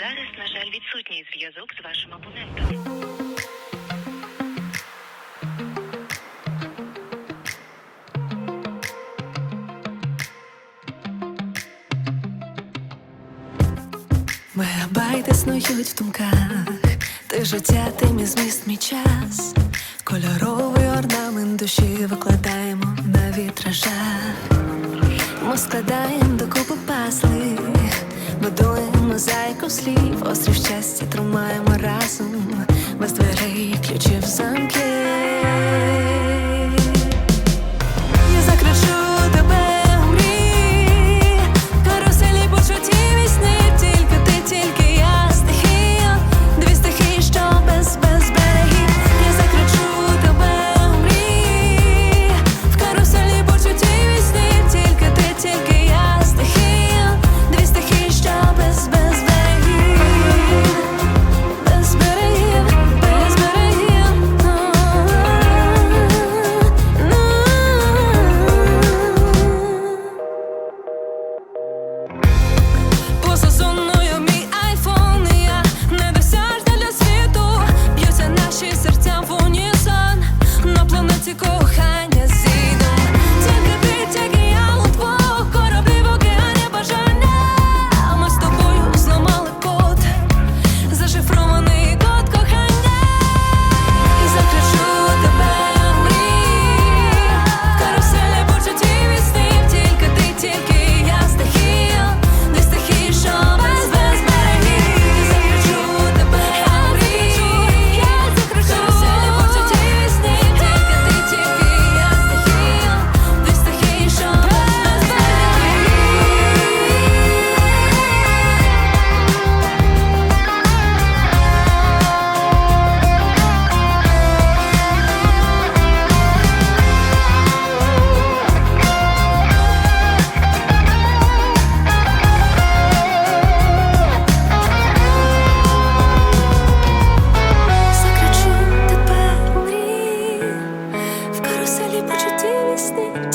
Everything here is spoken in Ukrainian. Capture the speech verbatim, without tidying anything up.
Зараз, на жаль, відсутній зв'язок з вашим абонентом. Мегабайти снують в думках, ти життя, ти мій зміст, мій час. Кольоровий орнамент душі викладаємо на вітражах. Ми складаємо докупи пазли, будуємо мозаїку слів. Острів щастя тримаємо разом, без дверей, ключів в замки. Я закричу тебе в мрії, каруселі почуттів і снів. Тільки ти, тільки я, стихія, дві стихії, що без, без берегів. Я закричу тебе в мрії, в каруселі почуттів і снів. Тільки ти, тільки я, стихія, дві стихії, що без, без берегів. Без берегів, без берегів. Поза зоною мій айфон, і я недосяжна для світу. Б'ються наші серця в унісон, на планеті кохання зійдем. Тільки ти, тільки я у двох, кораблі в океані бажання. А ми з тобою зламали код, зашифрований код кохання. І закричу тебе в мрії, в каруселі почуттів і снів. Тільки ти, тільки я, стихія, дві стихії, що без, без берегів. І закричу тебе в мрії, в каруселі почуттів і снів. Тільки ти, тільки я, стихія, дві стихії, що без, без берегів. Закричу тебе в мрії, в каруселі почуттів і снів.